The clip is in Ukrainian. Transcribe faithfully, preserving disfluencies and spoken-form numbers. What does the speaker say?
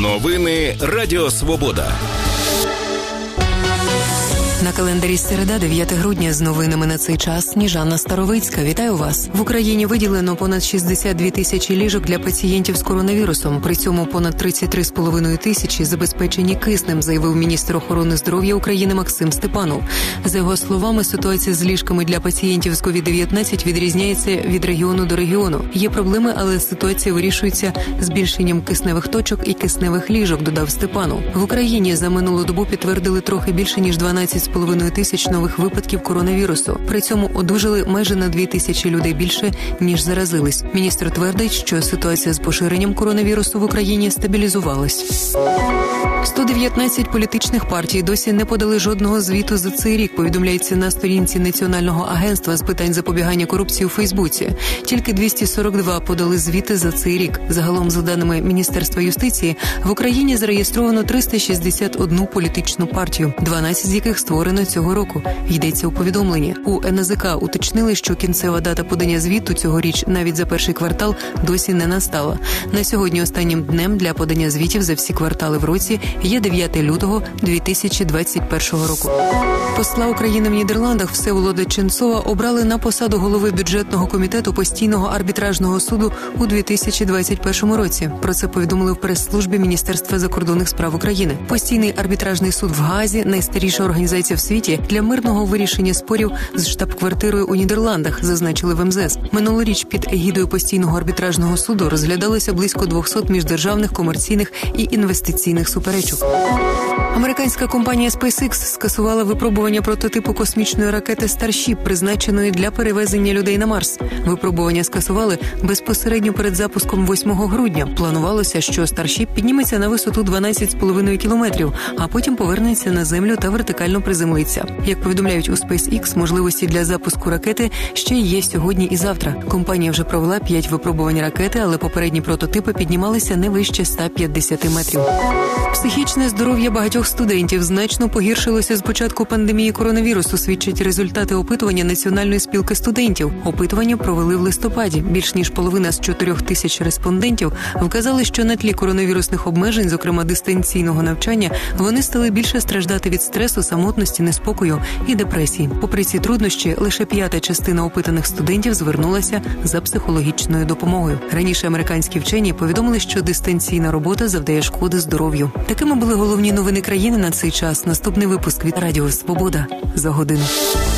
Новини Радіо Свобода. На календарі середа, дев'яте грудня, з новинами на цей час Сніжана Старовицька. Вітаю вас. В Україні виділено понад шістдесят дві тисячі ліжок для пацієнтів з коронавірусом. При цьому понад тридцять три з половиною тисячі забезпечені киснем, заявив міністр охорони здоров'я України Максим Степанов. За його словами, ситуація з ліжками для пацієнтів з ковід дев'ятнадцять відрізняється від регіону до регіону. Є проблеми, але ситуація вирішується збільшенням кисневих точок і кисневих ліжок, додав Степанов. В Україні за минулу добу підтвердили трохи більше, ніж дванадцять з половиною тисяч нових випадків коронавірусу. При цьому одужали майже на дві тисячі людей більше, ніж заразились. Міністр твердить, що ситуація з поширенням коронавірусу в Україні стабілізувалась. сто дев'ятнадцять політичних партій досі не подали жодного звіту за цей рік, повідомляється на сторінці Національного агентства з питань запобігання корупції у Фейсбуці. Тільки двісті сорок два подали звіти за цей рік. Загалом, за даними Міністерства юстиції, в Україні зареєстровано триста шістдесят одну політичну партію, дванадцять з яких створено цього року. Йдеться у повідомленні. У ен зе ка уточнили, що кінцева дата подання звіту цьогоріч навіть за перший квартал досі не настала. На сьогодні останнім днем для подання звітів за всі квартали в році є дев'яте лютого дві тисячі двадцять першого року. Посла України в Нідерландах Всеволода Ченцова обрали на посаду голови бюджетного комітету постійного арбітражного суду у дві тисячі двадцять першому році. Про це повідомили в прес-службі Міністерства закордонних справ України. Постійний арбітражний суд в Гаазі – найстаріша організація в світі для мирного вирішення спорів з штаб-квартирою у Нідерландах, зазначили в ем зе ес. Минулоріч під егідою постійного арбітражного суду розглядалося близько двохсот міждержавних, комерційних і інвестиційних суперечок. Американська компанія SpaceX скасувала випробування прототипу космічної ракети Starship, призначеної для перевезення людей на Марс. Випробування скасували безпосередньо перед запуском восьмого грудня. Планувалося, що Starship підніметься на висоту дванадцять з половиною кілометрів, а потім повернеться на землю та вертикально приземлиться. Як повідомляють у SpaceX, можливості для запуску ракети ще є сьогодні і завтра. Компанія вже провела п'ять випробувань ракети, але попередні прототипи піднімалися не вище ста п'ятдесят метрів. Психічне здоров'я багатьох студентів значно погіршилося з початку пандемії коронавірусу, свідчать результати опитування Національної спілки студентів. Опитування провели в листопаді. Більш ніж половина з чотирьох тисяч респондентів вказали, що на тлі коронавірусних обмежень, зокрема дистанційного навчання, вони стали більше страждати від стресу, самотності, неспокою і депресії. Попри ці труднощі, лише п'ята частина опитаних студентів звернулася за психологічною допомогою. Раніше американські вчені повідомили, що дистанційна робота завдає шкоди здоров'ю. Такими були головні новини країни на цей час. Наступний випуск від Радіо Свобода за годину.